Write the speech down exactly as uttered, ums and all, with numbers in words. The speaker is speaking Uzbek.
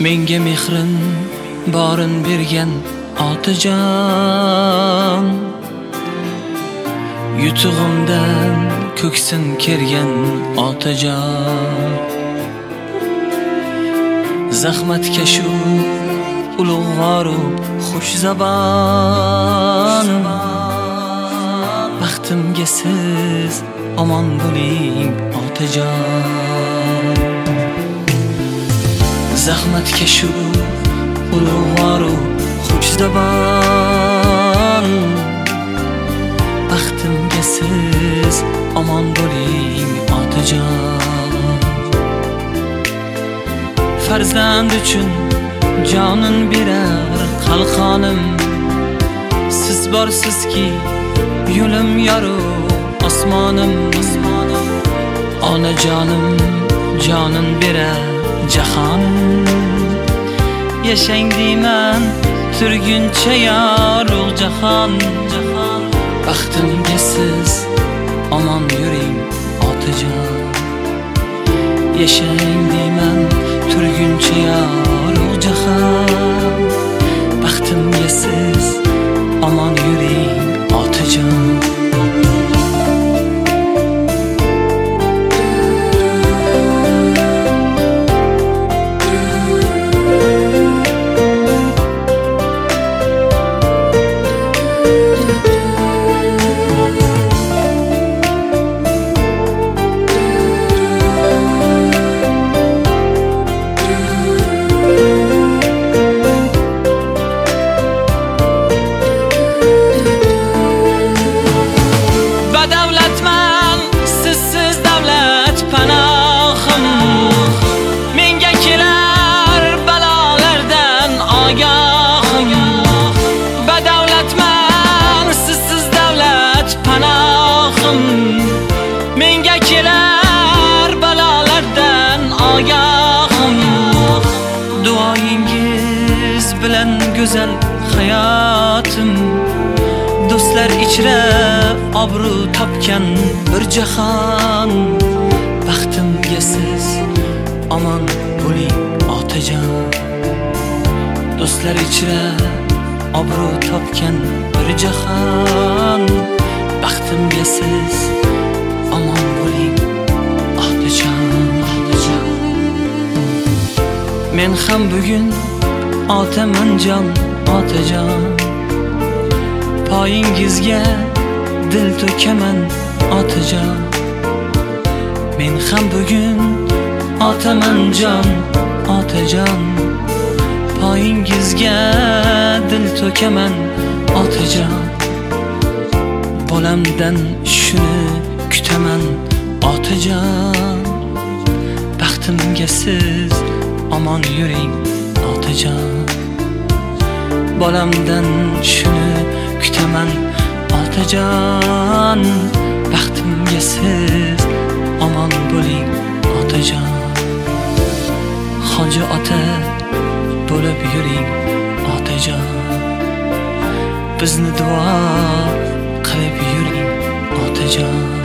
menga mehrin borin bergan otajon, yutug'imdan ko'ksin kergan otajon, zahmatkashu ulug'voru xush zabon, baxtimga siz omon bo'ling otajon. Zahmatkashu ulug'voru xush zabon, baxtimga siz omon bo'ling otajon. Farzand uchun jonin berar qalqonim, siz borsizki yo'lim yorug' osmonim. Onajonim jonin berar jahonim, yashang deyman turguncha yorug' jahon. Baxtimga siz omon yuring otajon, yashang deyman turguncha yorug' jahon. Baxtimga siz omon yuring otajon. Menga kelar balolardan ogohim, duoyingiz bilan go'zal hayotim, do'stlar ichra obro' topgan bir jahon. Baxtimga siz omon bo'ling otajon, do'stlar ichra obro' topgan bir jahon. Baxtimga siz omon bo'ling otajon. Men ham bugun otaman jon otajon, poyingizga dil to'kaman otajon. Men ham bugun otaman jon otajon, poyingizga dil to'kaman otajon. Bolamdan shuni kutaman otajon, baxtimga siz omon yuring otajon. Bolamdan shuni kutaman otajon, baxtimga siz omon bo'ling otajon. Hoji ota bo'lib yuring otajon, bizni duo qilib yuring otajon.